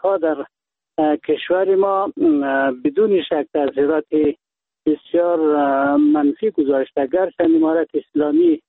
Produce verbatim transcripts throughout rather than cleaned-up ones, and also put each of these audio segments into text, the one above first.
ها در کشور ما بدون شک تاثیرات بسیار منفی گذاشته. گرچند امارت اسلامی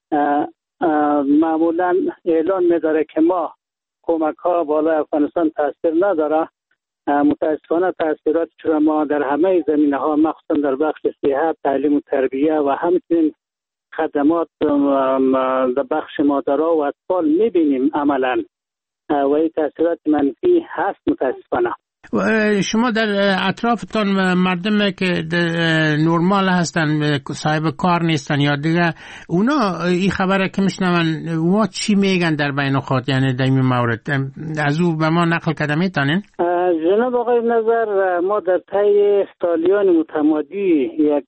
معمولا اعلان می‌داره که ما کمک ها بالای افغانستان تاثیر نداره، متاسفانه تاثیرات چرا ما در همه زمینه ها مخصوصا در بخش صحت، تعلیم و تربیه و همچنین خدمات در بخش مادرها و اطفال می‌بینیم عملاً و این تاثیرات منفی هست متاسفانه. شما در اطرافتان مردم که نرمال هستن، صاحب کار نیستن یا دیگه، اونا این خبره که میشنون اونا چی میگن در بین خود، یعنی در این مورد از او به ما نقل کرده میتونین؟ جناب آقای نظر، ما در طی سالیان متمادی یک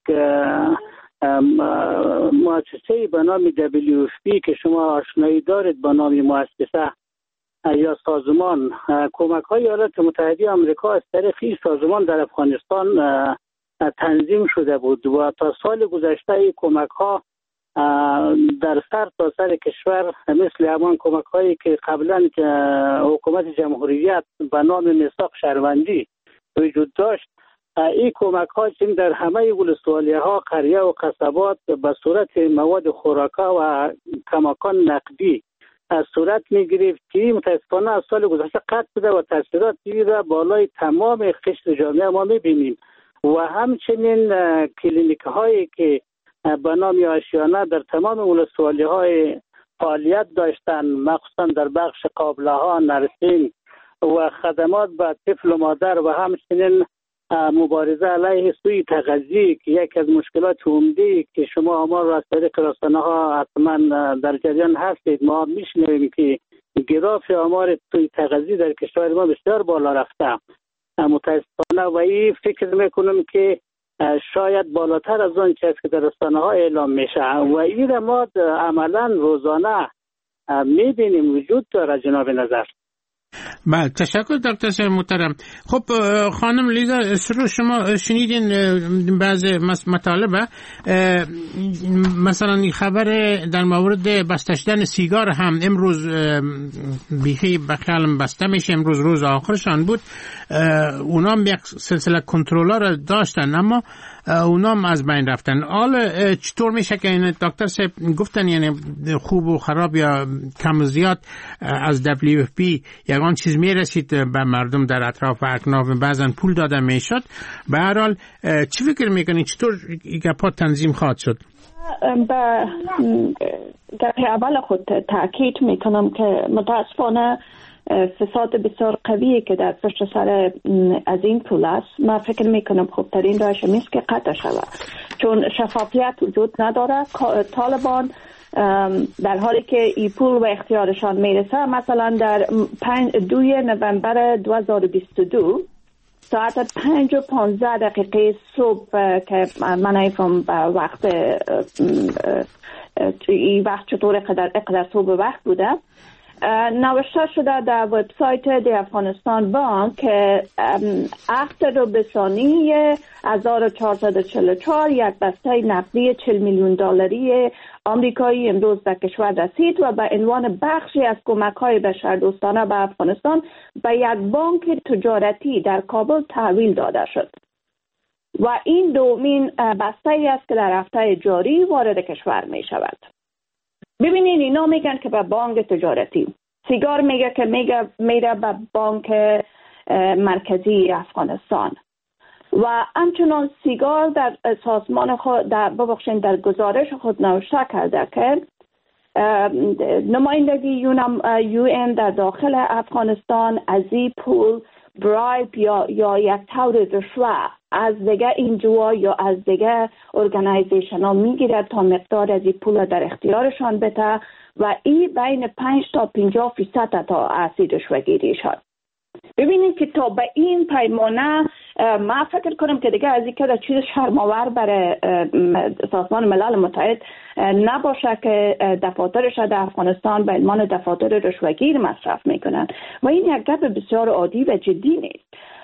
مؤسسه به نام دبلیو اف پی که شما آشنایی دارید با نام مؤسسه یا سازمان، کمک های ایالات متحده آمریکا از طریق این سازمان در افغانستان تنظیم شده بود و تا سال گذشته این کمک ها در سر تا سر کشور مثل همان کمک هایی که قبلا حکومت جمهوریت به نام میثاق شهروندی وجود داشت، این کمک ها چون در همه ولسوالیه ها، قریه و قصبات به صورت مواد خوراکه و کماکان نقدی از صورت می گرفت که متاسفانه از سال گذشته قطع شده و تاثیرات دیگر بالای تمام قشر جامعه ما می بینیم و همچنین کلینیک هایی که به نام آشیانه در تمام ولسوالی های فعالیت داشتن، مخصوصا در بخش قابله ها، نرسینگ و خدمات به طفل و مادر و همچنین مبارزه علیه سوء تغذیه که یکی از مشکلات عمده که شما ما را از طریق رسانه ها حتما در جریان هستید، ما میشنویم که گراف آمار سوء تغذیه در کشور ما بسیار بالا رفته متاسفانه و این فکر میکنم که شاید بالاتر از آن چیزی که در رسانه ها اعلام میشه و این ما عملا روزانه میبینیم وجود داره. جناب نظر بله، تشکر دکتر صاحب محترم. خب خانم لیزا سرو، شما شنیدین بعض مطالبه، مثلا این خبر در مورد بسته شدن سیگار هم امروز بیخی بخیالم بسته میشه، امروز روز آخرشان بود، اونا هم یک سلسله کنترل‌ها را داشتن اما اونا هم از بین رفتن. حالا چطور میشه که این دکتر صاحب گفتن یعنی خوب و خراب یا کم و زیاد از دبلیو اف پی یگان چیز میرسید به مردم در اطراف و اکناف، بعضن پول داده میشد. به هر حال چی فکر میکنید چطور این گپا تنظیم خواهد شد؟ به گپ اول خود تاکید میکنم که متاسفانه فساد بسیار قویه که در پشت سر از این پول است. من فکر میکنم خوبترین راهش میست که قطع شود، چون شفافیت وجود نداره. طالبان در حالی که این پول و اختیارشان میرسه، مثلا در دوی نوامبر دو هزار و بیست و دو ساعت پنج و پانزده دقیقه صبح که من ایفم به وقت این وقت چطور اقدر, اقدر صبح وقت بوده، نوشته شده در وبسایت دی افغانستان بانک که عقد رو بسانی هزار و چهارصد و چهل و چهار یک بسته نقدی چهل میلیون دلاری آمریکایی امروز در کشور رسید و به عنوان بخشی از کمک‌های بشردوستانه به افغانستان به یک بانک تجارتی در کابل تحویل داده شد و این دومین بسته ای است که در هفته جاری وارد کشور می شود. ببینید اینا میگن که به بانک تجارتی، سیگار میگه که میگه میره به بانک مرکزی افغانستان و همچنان سیگار در سازمان خود در ببخشید در گزارش خود نوشته کرده که نمایندگی یو این در داخل افغانستان از این پول برایب یا یا یک طور رشوه از دیگه اینجوا یا از دیگه ارگانایزیشن ها میگیرد تا مقدار از این پول در اختیارشان بده و این بین پنج تا پنجاه فیصد تا اصلی رشوه‌گیری شد. ببینید که تا به این پیمانه ما فکر کنم که دیگه از این که چیز شرم‌آور برای سازمان ملل متحد نباشه که دفاترش در افغانستان به عنوان دفاتر رشوه‌گیر مصرف میکنن و این یک گپ بسیار عادی و جدی نیست.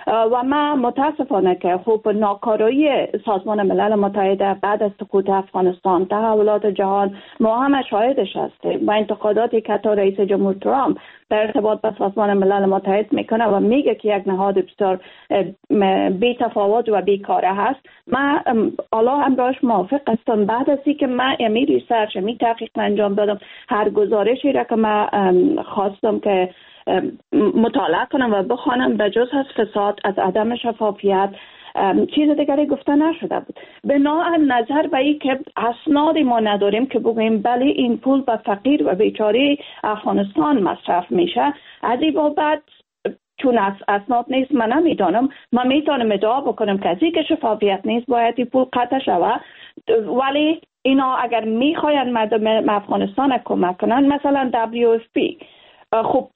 و ما متاسفانه که خوب ناکارایی سازمان ملل متحد بعد از سقوط افغانستان، تحولات جهان، ما هم شاهدش هستیم و انتقاداتی که تا رئیس جمهور ترامپ در ارتباط با سازمان ملل متحد میکنه و میگه که یک نهاد بسیار بی تفاوت و بیکاره هست. من الله همراهش موافق هستم. بعد از اینکه من امی ریسرچ امی تحقیق انجام دادم، هر گزارشی را که من خواستم که مطالعه کنم و بخوانم به جز از فساد، از عدم شفافیت، چیز دیگری گفته نشده بود. بنا نظر به این که اسنادی ما نداریم که بگوییم بله این پول به فقیر و بیچاره افغانستان مصرف میشه، از این بابت چون از اسناد نیست من نمیدانم، من میتونم ادعا بکنم که از این که شفافیت نیست باید این پول قطع شود. ولی اینا اگر میخواین مردم افغانستان کمک کنن، مثلا دبلیو اف پی، خب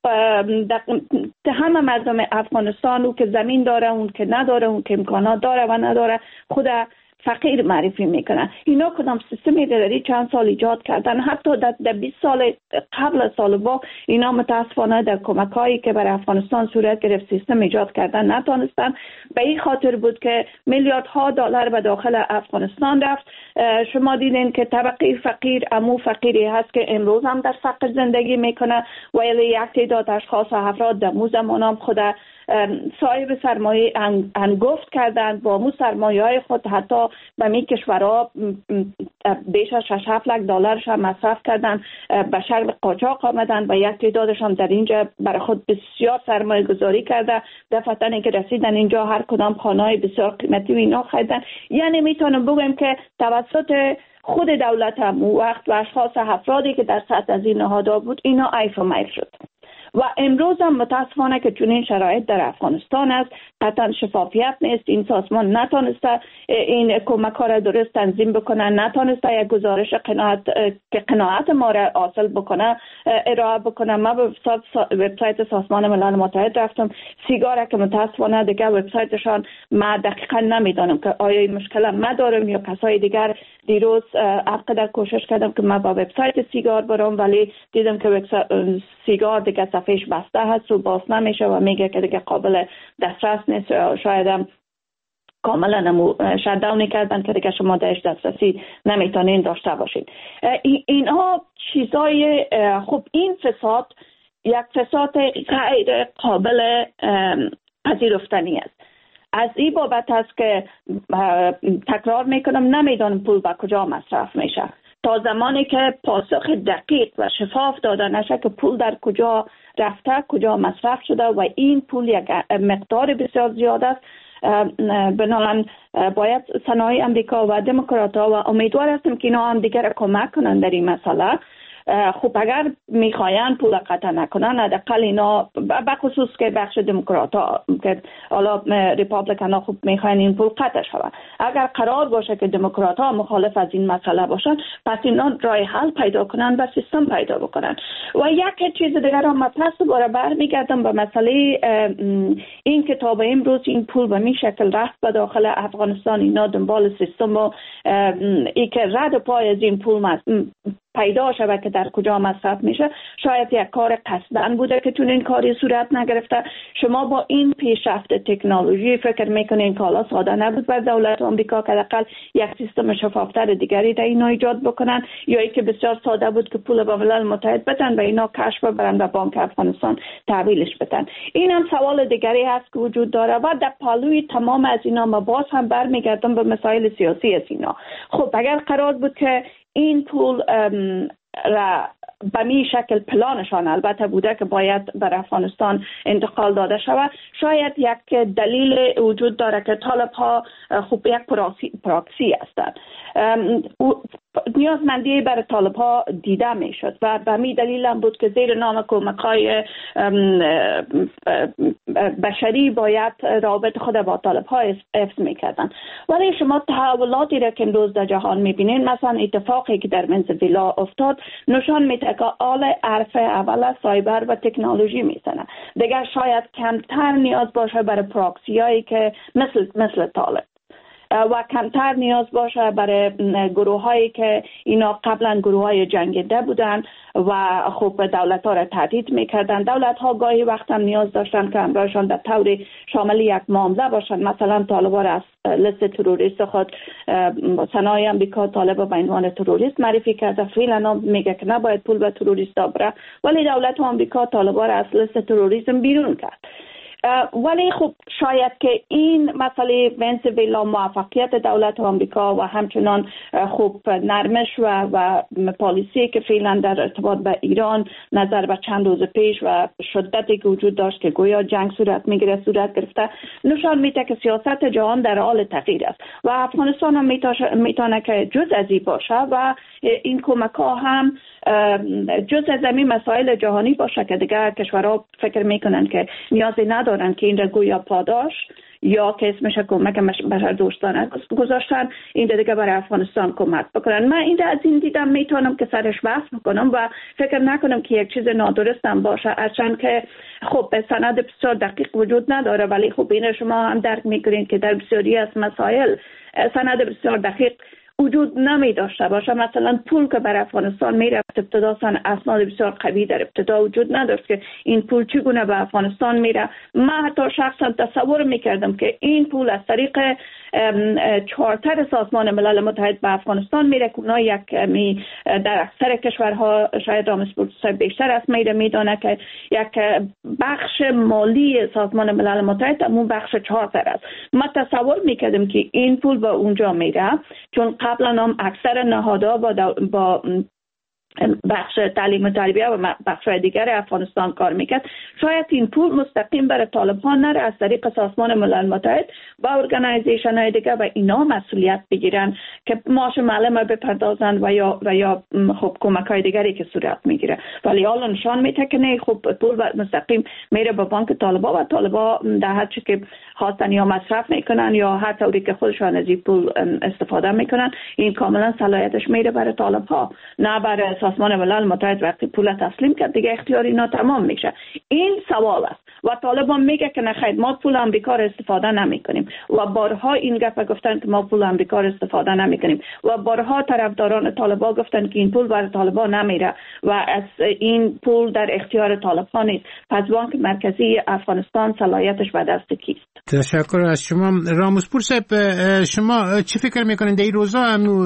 همه مردم افغانستان، او که زمین داره، اون که نداره، اون که امکانات داره و نداره، خود فقیر معرفی میکنن. اینا کدام سیستمی داری چند سال ایجاد کردن، حتی در بیست سال قبل از سال با اینا متاسفانه در کمک هایی که برای افغانستان صورت گرفت سیستم ایجاد کردن نتونستن. به این خاطر بود که میلیاردها دلار به داخل افغانستان رفت. شما دیدین که طبقه فقیر امو فقیری هست که امروز هم در فقر زندگی میکنه، ولی یک تعداد اشخاص و افراد در مو زمان هم خود صاحب سرمایه انگفت کردن، با مو سرمایه های خود حتی به می کشورها بیش از شش هفت لک دلارش هم مصرف کردن، به شکل قاچاق آمدن و یک تعدادش هم در اینجا برای خود بسیار سرمایه گذاری کرده. دفعتانی که رسیدن اینجا هر کدام خانه‌های بسیار قیمتی و اینا خریدن. یعنی میتونم بگم که توسط خود دولت هم وقت و اشخاص افرادی که در سطح از این نهادها بود اینا عیف و میل شد. و امروز هم متاسفانه که چون این شرایط در افغانستان است، قطعا شفافیت نیست. این سازمان نتونسته این کمک ها را درست تنظیم بکنه، نتونسته یک گزارش قناعت که قناعت ما را حاصل بکنه ارائه بکنه. من به وبسایت سازمان ملل متحد رفتم، سیگار که متاسفانه دیگه وبسایتشان ما دقیقا نمیدانم که آیا این مشکل ما دارم یا کسای دیگر. دیروز هرقدر کوشش کردم که من با وبسایت سیگار برم، ولی دیدم که سیگار دیگه صفحهش بسته هست و باز نمیشه و میگه که دیگه قابل دسترس نیست. شاید هم کاملا نمو شتداون کردن که دیگه شما درش دسترسی نمیتونین داشته باشین. اینها چیزای خوب. این فساد یک فساد غیر قابل پذیرفتنی است. از این بابت است که تکرار میکنم نمیدانم پول به کجا مصرف میشه تا زمانی که پاسخ دقیق و شفاف داده نشه که پول در کجا رفته، کجا مصرف شده و این پول یک مقدار بسیار زیاد است. بنابراین باید صنایع امریکا و دموکرات ها و امیدوار هستم که اینا هم دیگر کمک کنند در این مسئله. خب اگر میخواین پول قطع نکنن، حداقل اینا بخصوص که بخش دموکرات ها که حالا ریپابلیکن ها خوب میخواین این پول قطع شود، اگر قرار باشه که دموکرات ها مخالف از این مسئله باشن، پس اینا راه حل پیدا کنن و سیستم پیدا بکنن. و یک چیز دیگر هم پس دوباره برمیگردم به مسئله این که تا به امروز این پول به این شکل رفت به داخل افغانستان. اینا دنبال سیستم و ای که رد پای از این پول پیدا شود که در کجا مصرف میشه، شاید یک کار قصدن بوده که چون این کاری صورت نگرفته. شما با این پیشرفت تکنولوژی فکر میکنین که حالا ساده نبود بر دولت آمریکا که حداقل یک سیستم شفافتر دیگری در اینا ایجاد بکنن، یا ای که بسیار ساده بود که پول به ملل متحد بدن و اینا کشف ببرن و بانک افغانستان تحویلش بدن. این هم سوال دیگری هست که وجود داره و در پالوی تمام از اینا ما باز هم برمیگردم به مسائل سیاسی از اینا. خب اگر قرار بود که این پول را به می شکل پلانشان البته بوده که باید بر افغانستان انتقال داده شود، شاید یک دلیل وجود داره که طالب ها خوب یک پراکسی, پراکسی هستند. نیازمندی برای طالب ها دیده می شد و به می دلیل هم بود که زیر نام کمک های بشری باید رابط خود با طالب ها حفظ می کردن. ولی شما تحولاتی را که امروز در جهان می بینین، مثلا اتفاقی که در ونزوئلا افتاد، نشان می ده که آل عرف اول سایبر و تکنولوژی می زنه. دیگر شاید کمتر نیاز باشه برای پراکسی هایی که مثل, مثل طالب. و کمتر نیاز باشه برای گروه هایی که اینا قبلا گروه های جنگیده بودن و خب دولت ها را تهدید میکردن. دولت ها گاهی وقت هم نیاز داشتن که همراهشان در طور شامل یک معامله باشن. مثلا طالبان از لیست تروریست خود سنای امریکا طالب به عنوان تروریست معرفی کرده. فعلا میگه که نباید پول به تروریست بره، ولی دولت آمریکا طالبان از لیست تروریسم بیرون کرد. ولی خب شاید که این مسئله ونسویلا موفقیت دولت آمریکا و همچنان خب نرمش و و پالیسی که فعلا در ارتباط به ایران نظر به چند روز پیش و شدتی که وجود داشت که گویا جنگ صورت میگیره صورت گرفته نشان میده که سیاست جهان در حال تغییر است و افغانستان هم میتونه که جز از این باشه و این کمک ها هم جز از این مسائل جهانی باشه که دیگه کشورها فکر میکنن که نیازی ندارن که این را گویا پاداش یا که اسمش کمک بشر دوستانه گذاشتن این دیگه برای افغانستان کمک بکنن. من این از این دیدم میتونم که سرش بحث بکنم و فکر نکنم که یک چیز نادرستم باشه، هرچند که خب سند بسیار دقیق وجود نداره، ولی خب این شما هم درک میکنین که در بسیاری از مسائل سند بسیار دقیق وجود نمی داشته باشه. مثلا پول که بر افغانستان میره ابتدا اسناد بسیار قوی در ابتدا وجود نداشت که این پول چگونه به افغانستان میره. من حتی شخصا تصور میکردم که این پول از طریق چارتر سازمان ملل متحد به افغانستان میره که اونا یک می در اکثر کشورها شاید رامسپورت بیشتر از میره میدانه که یک بخش مالی سازمان ملل متحد همون بخش چارتر است. من تصور میکردم که این پول به اونجا میره چون قبلا هم اکثر نهادها با, با بخش تعلیم و تربیه و بخش دیگر افغانستان کار میکرد. شاید این پول مستقیم برای طالبان نره، از طریق سازمان ملل متحد و ارگانایزیشن های دیگر و اینا مسئولیت بگیرن که معاش معلم بپردازن و یا و یا خب کمک های دیگری که صورت میگیره. ولی حالا نشان میده که نه، خب پول مستقیم میره به بانک طالبان و طالبان در هر چی که خواستن یا مصرف میکنن یا هر طوری که خودشان از این پول استفاده میکنن. این کاملا صلاحیتش میره برای طالبان، نه برای سازمان ملل متحد. وقتی پول تسلیم کرد دیگه اختیار اینا تمام میشه. این سوال است و طالبان میگه که نخیر ما پول آمریکا را استفاده نمیکنیم و بارها این گپ گفتن که ما پول آمریکا را استفاده نمیکنیم و بارها طرفداران طالبان گفتن که این پول برای طالبان نمیره و از این پول در اختیار طالبان نیست. پس بانک مرکزی افغانستان صلاحیتش به دست کیست؟ تشکر از شما. راموسپور صاحب، شما چی فکر میکنید در این روزا هم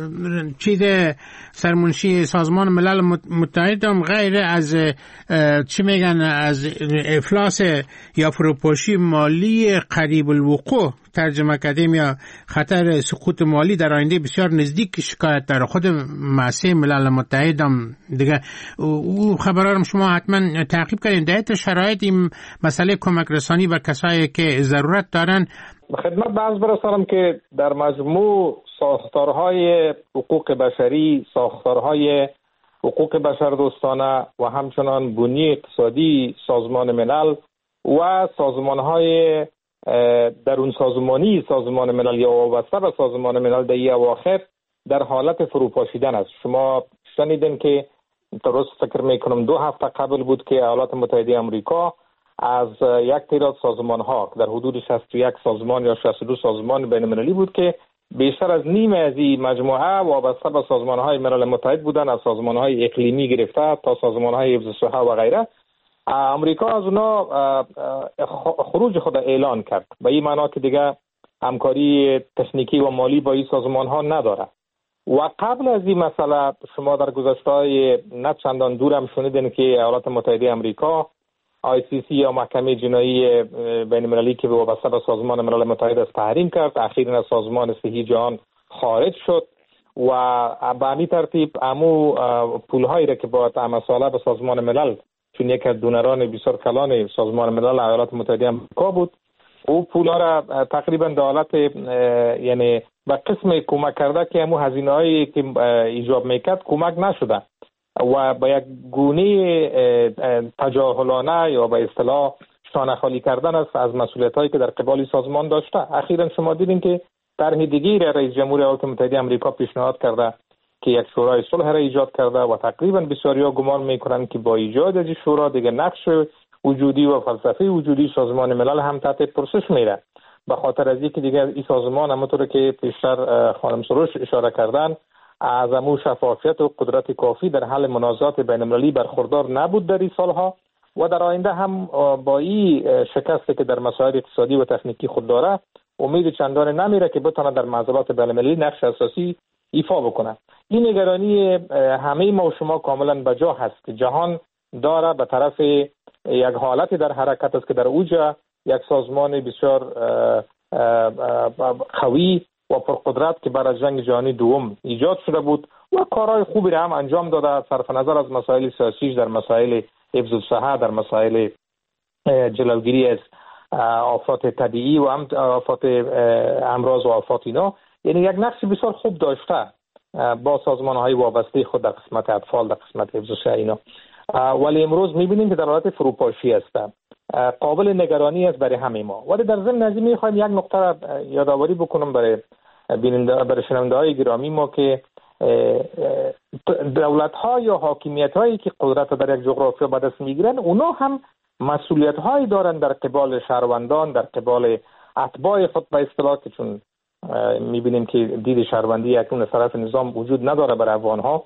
چیز سرمنشی سازمان ملل متحد هم غیر از چی میگن از افلاس یا فروپاشی مالی قریب الوقوع ترجمه کردیم یا خطر سقوط مالی در آینده بسیار نزدیک شکایت داره. خود مؤسسه ملل متحد هم دیگه او خبرارم شما حتما تعقیب کردین. در شرایط این مسئله کمک رسانی و کسایی که ضرورت دارن خدمت باز برسانم که در مجموع ساختارهای حقوق بشری، ساختارهای حقوق بشر دوستانه و همچنان بنیه اقتصادی سازمان ملل و سازمانهای درون سازمانی سازمان ملل یا وابسته به سازمان ملل در این اواخر در حالت فروپاشیدن است. شما شنیدین که درست فکر میکنم دو هفته قبل بود که ایالات متحده آمریکا از یک تعداد سازمان ها در حدود شصت و یک سازمان یا شصت و دو سازمان بین المللی بود که بیشتر از نیم از این مجموعه وابسته به سازمان های ملل متحد بودن، از سازمان های اقلیمی گرفته تا سازمان های حفظ صحه و غیره. امریکا از اونا خروج خود اعلان کرد به این معنا که دیگه همکاری تکنیکی و مالی با این سازمان ها نداره. و قبل از این مسئله شما در گذشته‌های نه چندان دور هم شنیدین که ایالات متحده آمریکا آی سی سی یا محکمه جنایی بین المللی که وابسته به سازمان ملل متحد است تحریم کرد، اخیراً از سازمان صحی جهان خارج شد و به همین ترتیب امو پول‌هایی را که باید امساله به سازمان ملل، چون یک از دونران بسیار کلان سازمان ملل ایالات متحده آمریکا بود، او پول‌ها را تقریباً در حالت یعنی به قسم کمک کرده که امو هزینه‌هایی که ایجاب میکرد کمک نشده و با یک گونه تجاهلانه یا به اصطلاح شانه خالی کردن است از مسئولیت‌هایی که در قبال سازمان داشته. اخیراً شما دیدین که طرح دیگری را رئیس جمهور ایالات متحده آمریکا پیشنهاد کرده که یک شورای صلح را ایجاد کرده و تقریباً بسیاریا گمان میکنند که با ایجاد از این شورا دیگه نقش وجودی و فلسفه وجودی سازمان ملل هم تحت پرسش میره. به خاطر از اینکه دیگه این سازمان همونطور که پیشتر خانم سروش اشاره کردن از امو شفافیت و قدرت کافی در حل منازعات بین المللی برخوردار نبود در این سالها و در آینده هم با این شکستی که در مسائل اقتصادی و تکنیکی خود داره امید چندان نمیره که بتونه در معضلات بین المللی نقش اساسی ایفا بکنه. این نگرانی همه ما و شما کاملا بجا هست که جهان داره به طرف یک حالتی در حرکت است که در اوجه یک سازمان بسیار قوی و پرقدرت که برای جنگ جهانی دوم ایجاد شده بود و کارهای خوبی را هم انجام داده صرف نظر از مسائل سیاسیش، در مسائل حفظ الصحه، در مسائل جلوگیری از آفات طبیعی و هم آفات امراض و آفات اینا، یعنی یک نقش بسیار خوب داشته با سازمان‌های وابسته خود در قسمت اطفال، در قسمت حفظ الصحه اینا. ولی امروز می‌بینیم که در حالت فروپاشی است. قابل نگرانی است برای همه ما. ولی در ضمن از این می‌خوایم یک نکته را یادآوری بکنم برای بیننده برای شنونده‌های گرامی ما که دولت‌ها یا حاکمیت‌هایی که قدرت در یک جغرافیا به دست می‌گیرن، اونا هم مسئولیت‌هایی دارن در قبال شهروندان، در قبال اتباع خود به اصطلاح، که چون می‌بینیم که دید شهروندی اکنون از طرف نظام وجود نداره برای افغان‌ها.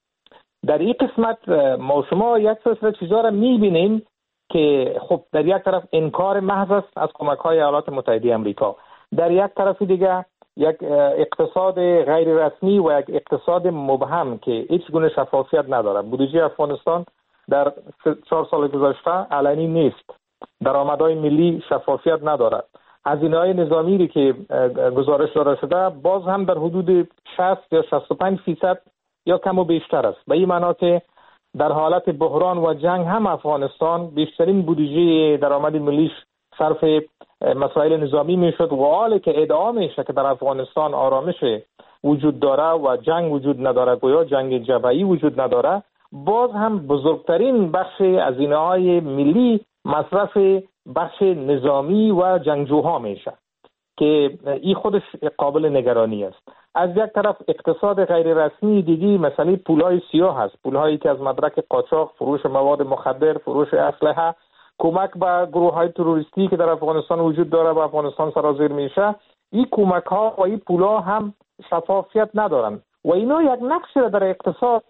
در این قسمت ما شما یک سلسله چیزا را می‌بینیم که خب در یک طرف انکار محض است از کمک‌های ایالات متحده آمریکا، در یک طرف دیگه یک اقتصاد غیر رسمی و یک اقتصاد مبهم که هیچ گونه شفافیت نداره. بودجه افغانستان در چهار سال گذشته علنی نیست، درآمدهای ملی شفافیت نداره، هزینه‌های نظامی که گزارش داده شده باز هم در حدود شصت یا شصت و پنج درصد یا کم و بیشتر است. به این معنا که در حالت بحران و جنگ هم افغانستان بیشترین بودجه درآمد ملیش صرف مسائل نظامی میشد و حالی که ادعا میشه که در افغانستان آرامش وجود داره و جنگ وجود نداره، گویا جنگ جبهه‌ای وجود نداره، باز هم بزرگترین بخش هزینه‌های ملی مصرف بخش نظامی و جنگجوها میشه که این خودش قابل نگرانی است. از یک طرف اقتصاد غیر رسمی دیگی مثلا پولهای سیاه هست، پولهایی که از مدرک قاچاق، فروش مواد مخدر، فروش اسلحه، کمک به گروه‌های تروریستی که در افغانستان وجود داره به افغانستان سرازیر میشه. این کمک‌ها و این پول‌ها هم شفافیت ندارن و اینا یک نقش در اقتصاد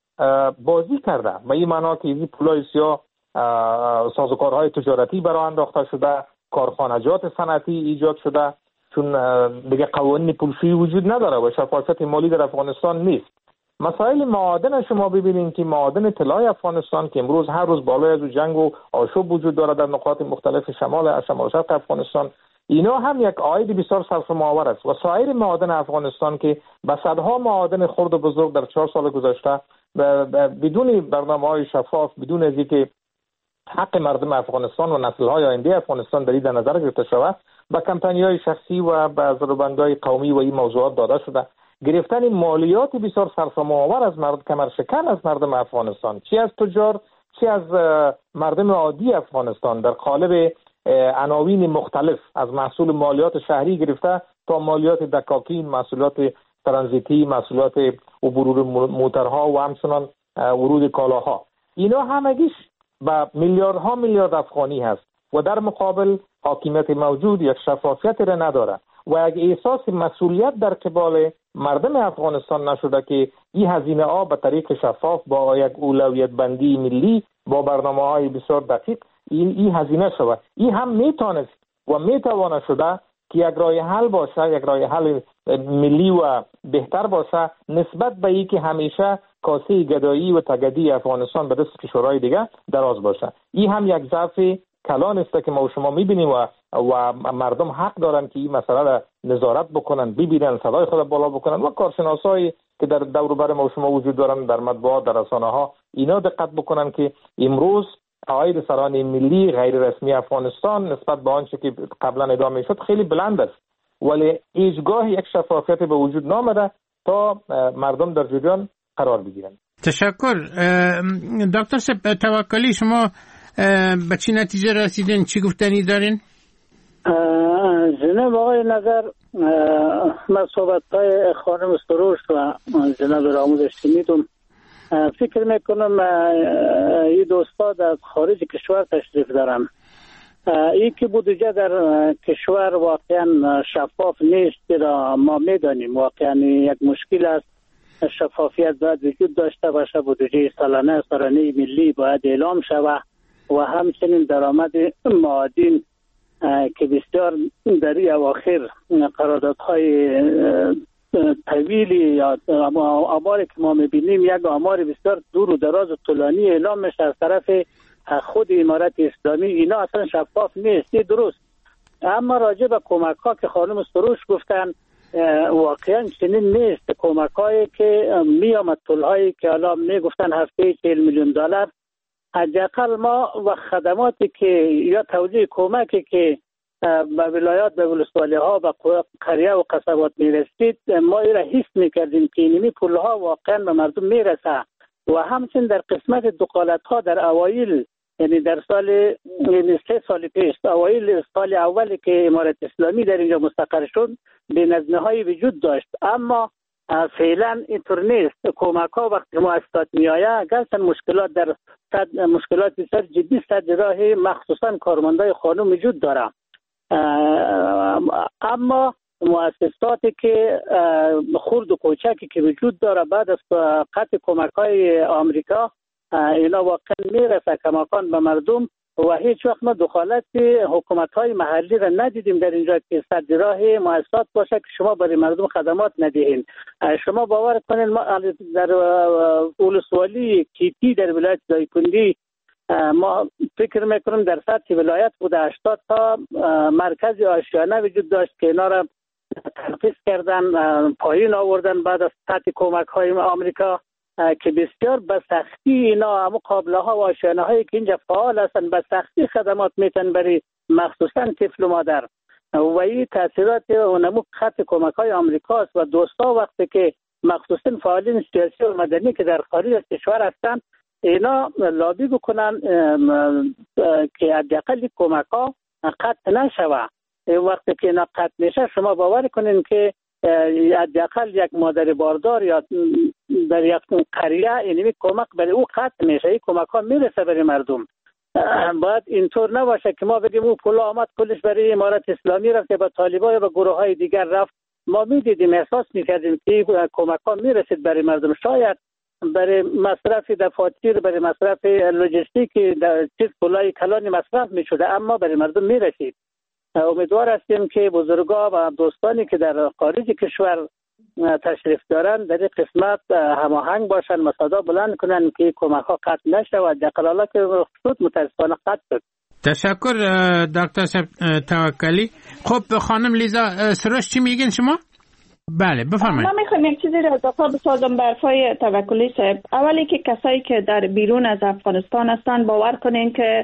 بازی کرده. به این معنا که این پولهای سیاه سازوکارهای تجارتی برای انداخته شده، کارخانجات صنعتی ایجاد شده، چون دیگه قوانین پولشویی وجود نداره و شفافیت مالی در افغانستان نیست. مسائل معادن شما ببینید که معادن طلای افغانستان که امروز هر روز بالای از جنگ و آشوب وجود داره در نقاط مختلف شمال شمال شرق افغانستان، اینا هم یک عاید بسیار سرسام‌آور است و سایر معادن افغانستان که به صدها معادن خرد و بزرگ در چهار سال گذشته بدون برنامه‌های شفاف، بدون از اینکه حق مردم افغانستان و نسل‌های آینده افغانستان در این در نظر گرفته شود، با کمپانی‌های شخصی و با ضربندهای قومی و این موضوعات داده شده، گرفتن مالیات بسیار سرسام‌آور از مردم، کمرشکن از مردم افغانستان، چی از تجار چی از مردم عادی افغانستان، در قالب عناوین مختلف از محصول مالیات شهری گرفته تا مالیات دکاکین، محصولات ترانزیتی، محصولات عبور موترها و همچنان ورود کالاها، اینا همگیش با میلیاردها میلیارد افغانی هست و در مقابل حاکمیت موجود یک شفافیت را نداره و یک احساس مسئولیت در قبال مردم افغانستان نشده که این هزینه ها به طریق شفاف با یک اولویت بندی ملی با برنامه های بسیار دقیق این این هزینه شود. این هم میتونست و میتواند شده که یک راه حل باشه، یک راه حل ملی و بهتر باشه نسبت به این که همیشه کاسه گدایی و تگدی افغانستان به دست کشورهای دیگه دراز باشه. این هم یک ضعف کلان است که ما و شما میبینیم و و مردم حق دارن که این مسئله را نظارت بکنن، ببینن، صدای خود بالا بکنن و کارشناسایی که در دور و بر ما و شما وجود دارن در مطبوعات، در رسانه‌ها، اینا دقت بکنن که امروز عاید سرانه ملی غیر رسمی افغانستان نسبت به آنچه که قبلا ادعا میشد خیلی بلند است، ولی هیچگاه یک شفافیت به وجود نامده تا مردم در جریان قرار بگیرن. تشکر. دکتر سپ توکلی، شما به چی نتیجه رسیدین؟ چی گفتنی دارین؟ جناب آقای نظر، من صحبت های خانم سروش و جناب راموز شنیدم. فکر میکنم این دوستا از خارج کشور تشریف دارن این که بودجه در کشور واقعا شفاف نیست را ما میدانیم. واقعا یک مشکل است. شفافیت باید وجود داشته باشه. بودجه سالانه سرانه ملی باید اعلام شود و همچنین درآمد معادن که بسیار در این اواخر قراردادهای طویلی یا آماری که ما میبینیم یک آمار بسیار دور و دراز و طولانی اعلام میشه از طرف خود امارت اسلامی. اینا اصلا شفاف نیست. درست. اما راجع به کمک ها که خانم سروش گفتن واقعا چنین نیست. کمک هایی که میامد طول هایی که حالا میگفتن هفته چهل میلیون دلار، حداقل ما و خدماتی که یا توزیع کمکی که به ولایات به ولسوالی ها به قریه و قصبات میرسید ما را حس میکردیم که اینمی پول ها واقعا به مردم میرسه. و همچنین در قسمت دخالت ها در اوایل، یعنی در سال یعنی سه سال پیش، اوایل سال اولی که امارت اسلامی در اینجا مستقر شد به نظمه های وجود داشت. اما فعلا اینطور نیست. کمک ها وقتی مؤسسات میآید گرچه مشکلات در صد مشکلات بسیار جدی صد راه مخصوصا کارمندای خانم وجود داره. اما مؤسساتی که خرد و کوچکی که وجود داره بعد از قطع کمک های آمریکا اینا واقعا میرسه کماکان به مردم و هیچ وقت ما دخالت حکومت های محلی را ندیدیم در اینجا که صد راه مؤسسات باشه که شما برای مردم خدمات ندهین. شما باور کنین ما در ولسوالی کیتی در ولایت دایکنډي ما فکر میکنم در سطح ولایت بوده هشتاد تا مرکز آشیانه وجود داشت که اینا را تنقیص کردن، پایین آوردن بعد از سطح کمک های آمریکا که بسیار به سختی اینا همو قابله ها و آشیانه هایی که اینجا فعال هستن به سختی خدمات میتن برای مخصوصا طفل و مادر. و این تاثیرات اونمو خط کمک های آمریکا است و دوستا وقتی که مخصوصا فعالین سیاسی و مدنی که در خارج از کشور هستن اینا لابی بکنن که حداقل کمک ها قطع نشوه. وقتی که اینا قطع میشه شما باور کنین که حداقل یک مادر باردار یا در یک قریه اینمی کمک برای او قطع میشه. این کمک ها میرسه برای مردم. باید اینطور نباشه که ما بگیم او پول آمد کلش برای امارت اسلامی رفت به طالبان یا به گروه های دیگر رفت. ما میدیدیم احساس میکردیم که کمک ها میرسید برای مردم. شاید برای مصرف دفاتر برای مصرف لوجستیک در چیز پولای کلانی مصرف میشده اما برای مردم میرسید. امیدوار هستیم که بزرگا و دوستانی که در خارج کشور تشریف دارن در این قسمت هماهنگ باشن، صدا بلند کنن که کمک ها قطع نشود. دقلالا که خود متاسفانه قطع شد. تشکر دکتر توکلی. خب خانم لیزا سروش چی میگین شما؟ بله بفرمایید. من میخوام یک چیزی را اضافه بسازم بر پای توکلی صاحب. اولی که کسایی که در بیرون از افغانستان هستن باور کنین که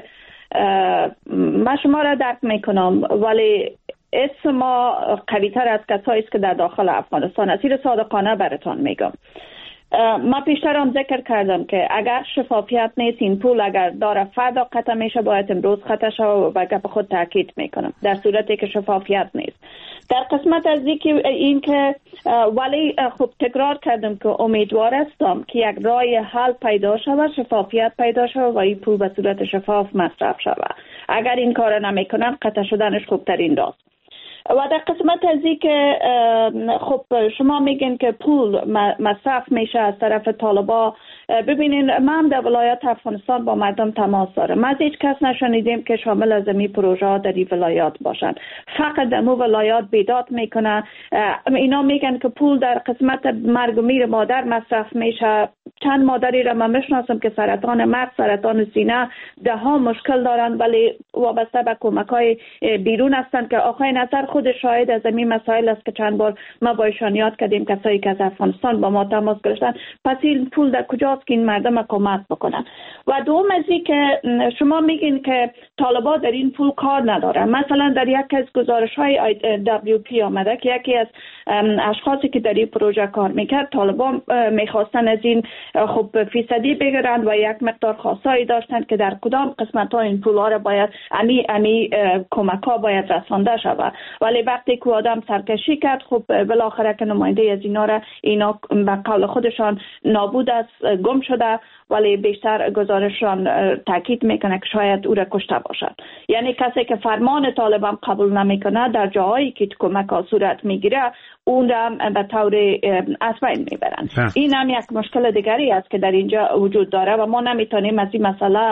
من شما را درک میکنم ولی اسم ما قوی تر از کسایی است که در داخل افغانستان است. این صادقانه براتون میگم. ما پیشتر هم ذکر کردم که اگر شفافیت نیست این پول اگر داره فردا قطع میشه باید امروز قطع شه و به گپ خود تاکید میکنم در صورتی که شفافیت نیست. در قسمت از این که ولی خب تکرار کردم که امیدوار هستم که یک راه حل پیدا شود، شفافیت پیدا شود و این پول به صورت شفاف مصرف شود. اگر این کار نمیکنن قطع شدنش خوبترین راست. و در قسمت از این که خب شما میگین که پول مصرف میشه از طرف طالبا، ببینین ما هم در ولایت افغانستان با مردم تماس دارم. ما از هیچ کس نشنیدیم که شامل از این پروژه ها در این ولایات باشن. فقط در مو ولایات بیداد میکنن. اینا میگن که پول در قسمت مرگ و میر مادر مصرف میشه. چند مادری را من میشناسم که سرطان مغز، سرطان سینه، ده ها مشکل دارن ولی وابسته به کمک های بیرون هستن که آقای نظر خود شاهد از این مسائل است که چند بار ما با ایشان یاد کردیم کسایی که از افغانستان با ما تماس گرفتن. پس این پول در کجاست که این مردم کمک بکنن؟ و دوم از این که شما میگین که طالبان در این پول کار ندارن. مثلا در یک از گزارش های آی دبلیو پی آمده که یکی از اشخاصی که در این پروژه کار میکرد طالبان میخواستن از این خب فیصدی بگیرند و یک مقدار خاصایی داشتند که در کدام قسمت ها این پول ها را باید امی امی کمک ها باید رسانده شود. ولی وقتی که آدم سرکشی کرد خب بالاخره که نماینده از اینا را اینا به قول خودشان نابود است، گم شده، ولی بیشتر گزارشان تاکید میکنه که شاید او را کشته باشد. یعنی کسی که فرمان طالبان قبول نمیکنه در جاهایی که کمک ها صورت میگیره اون را به طور از بین میبرن. این هم یک مشکل دیگری است که در اینجا وجود داره و ما نمیتونیم از این مسئله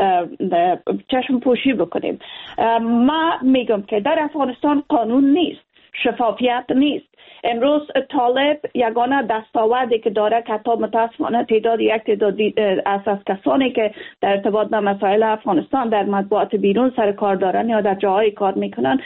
چشم پوشی بکنیم. ما میگم که در افغانستان قانون نیست، شفافیت نیست. امروز طالب یگانه دستاوردی که داره که تا متاسفانه تعداد یک تعداد از از کسانی که در ارتباط با مسائل افغانستان در مطبوعات بیرون سر کار دارن یا در جاهای کار میکنن،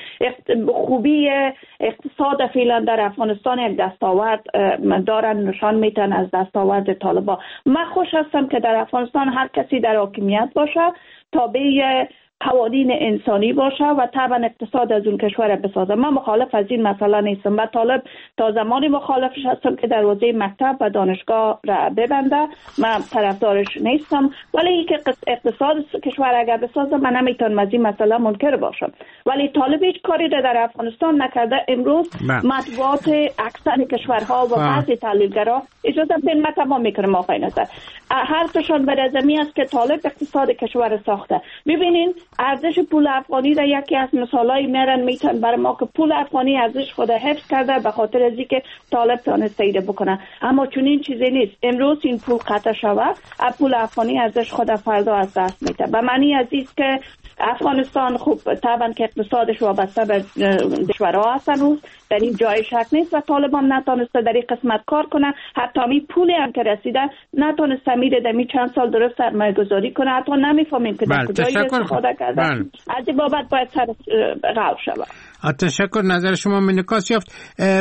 خوبی اقتصاد فعلا در افغانستان یک دستاورد دارن، نشان میتن از دستاورد طالبا. من خوش هستم که در افغانستان هر کسی در حاکمیت باشه، تابع قوانین انسانی باشه و طبعا اقتصاد از اون کشور بسازه. من مخالف از این مسئله نیستم. من طالب تا زمانی مخالفش هستم که دروازه مکتب و دانشگاه را ببنده. من طرفدارش نیستم، ولی اینکه اقتصاد کشور اگر بسازه من نمیتونم از این مسئله منکر باشم. ولی طالب هیچ کاری در افغانستان نکرده. امروز مطبوعات اکثر کشورها و بعضی تحلیلگرا اجازه بدین من تمام میکنم آقای نظر، هر دوشان بر ازمی است که طالب اقتصاد کشور ساخته. ببینین ارزش پول افغانی را یکی از مثالای میرن میتن برای ما که پول افغانی ارزش خود حفظ کرده به خاطر از اینکه طالب تونسته ایده بکنه، اما چون این چیزی نیست. امروز این پول قطع شود، پول افغانی ارزش خود فردا از دست میده. به معنی از این که افغانستان خوب طبعا که اقتصادش وابسته به کشورها هستن، در این جای شک نیست و طالبان نتونسته در این قسمت کار کنه. حتی می پولی هم که رسیده نتونسته میره در می چند سال درست سرمایه گذاری کنه. حتی نمیفهمیم که در کجای استفاده کرده. از این بابت باید سر غور شود. تشکر. نظر شما منعکس یافت.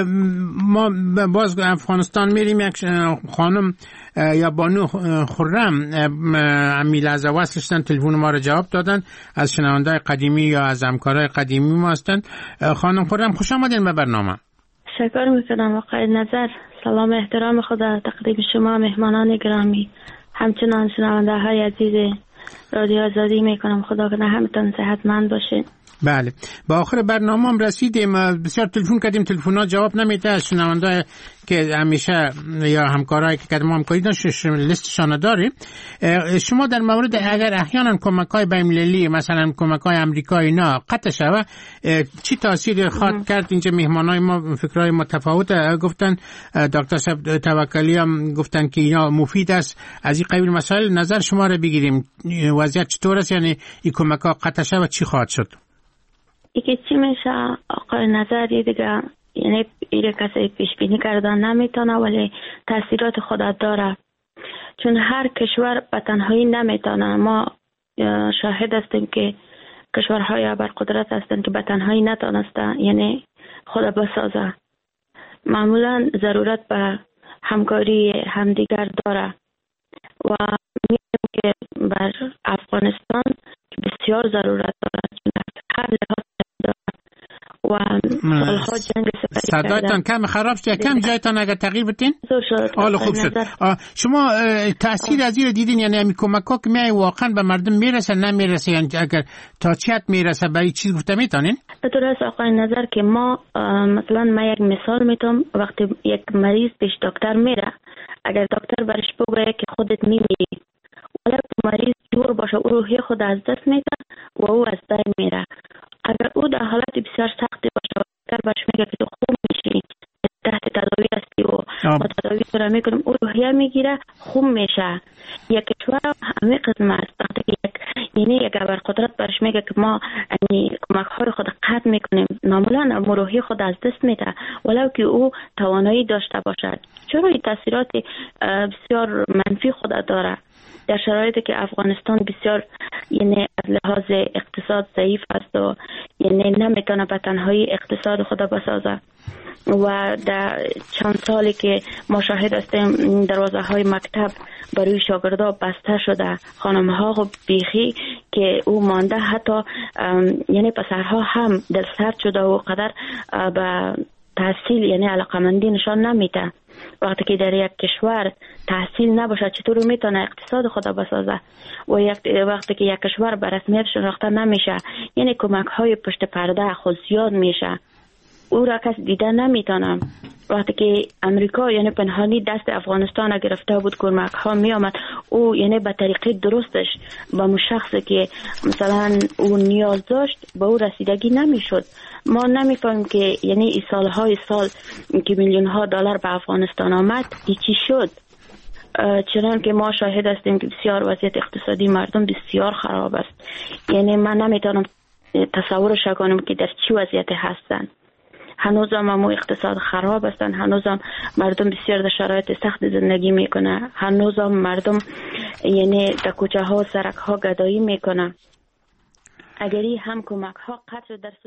ما باز افغانستان میریم. یک خانم یا بانو خرم امیل از وصلشتن تلفن ما رو جواب دادن، از شنونده‌های قدیمی یا از همکارای قدیمی ما هستند. خانم خرم خوش آمدین به برنامه. تشکر میکنم آقای نظر. سلام احترام خدا تقدیم شما مهمانان گرامی، همچنان شنونده‌های عزیز رادیو آزادی میکنم. خدا کنه همتون صحتمند باشین. بله، با آخر برنامه هم رسیدیم. بسیار تلفن کردیم، تلفن‌ها جواب نمیده. از شنونده که همیشه یا همکارایی که کردیم همکاری داشتیم لیستشان داریم. شما در مورد اگر احیانا کمک‌های بین‌المللی مثلا کمک‌های آمریکایی اینا قطع شود چی تاثیر خواهد کرد؟ اینجا مهمانای ما فکرای متفاوت گفتن. دکتر صاحب توکلی هم گفتن که اینا مفید است. از این قبیل مسائل نظر شما رو بگیریم. وضعیت چطور است؟ یعنی این کمک‌ها قطع شود چی خواهد شد؟ یکی چی میشه آقای نظری دیگه، یعنی ایره کسی پیش بینی کردن نمیتونه، ولی تاثیرات خودت داره. چون هر کشور به تنهایی نمیتونه. ما شاهد هستیم که کشورهای ابرقدرت هستند که به تنهایی نتونسته یعنی خود بسازه. معمولا ضرورت به همکاری همدیگر داره و میگم که بر افغانستان بسیار ضرورت داره. هر لحاظ و سالها جنگ سپری صدایتان کم خراب شد. کم جایتان اگر تغییر بتین حالا خوب شد. شما تاثیر از این دیدین؟ یعنی همین کمک ها که میای واقعا به مردم میرسه نمیرسه؟ یعنی اگر تا چیت میرسه برای چیز گفته میتونین؟ درست آقای نظر که ما مثلا من یک مثال میتونم. وقتی یک مریض پیش دکتر میره، اگر دکتر برش بگه که خودت میمیری، ولی مریض جور باشه او روحی خود از دست میده و او از بین میره. اگر او در حالت بسیار سختی باشه، دکتر برش میگه که تو خوب میشی، تحت تداوی هستی و ما تداوی تو را میکنیم، او روحیه میگیره، خوب میشه. یک کشور همه قسم است. وقتی یک یعنی یک ابرقدرت برش میگه که ما یعنی کمک های خود قطع میکنیم، معمولا روحی خود از دست میده ولو که او توانایی داشته باشد. چرا این تاثیرات بسیار منفی خود داره در شرایطی که افغانستان بسیار یعنی از لحاظ اقتصاد ضعیف است و یعنی نمیتونه به تنهایی اقتصاد خود بسازه. و در چند سالی که ما شاهد هستیم دروازه های مکتب برای شاگردا بسته شده، خانم ها خب بیخی که او مانده، حتی یعنی پسرها هم دل سرد شده و قدر به تحصیل یعنی علاقمندی نشان نمیده. وقتی که در یک کشور تحصیل نباشه چطور میتونه اقتصاد خود بسازه؟ و یک وقتی که یک کشور به رسمیت شناخته نمیشه یعنی کمک های پشت پرده خود زیاد میشه، او را کس دیده نمیتونه. وقتی که امریکا یعنی پنهانی دست افغانستان گرفته بود کمک ها می آمد، او یعنی به طریقه درستش با اون شخصی که مثلا او نیاز داشت به او رسیدگی نمیشد. ما نمیفهمیم که یعنی این سالهای سال که میلیون ها دلار به افغانستان آمد چی شد، چنان که ما شاهد هستیم که بسیار وضعیت اقتصادی مردم بسیار خراب است. یعنی من نمیتونم تصورش کنم که در چی وضعیت هستن. هنوز هم امو اقتصاد خراب هستن، هنوز هم مردم بسیار در شرایط سخت زندگی میکنه، هنوز هم مردم یعنی در کوچه ها و سرک ها گدایی میکنه. اگری هم کمک ها قطع در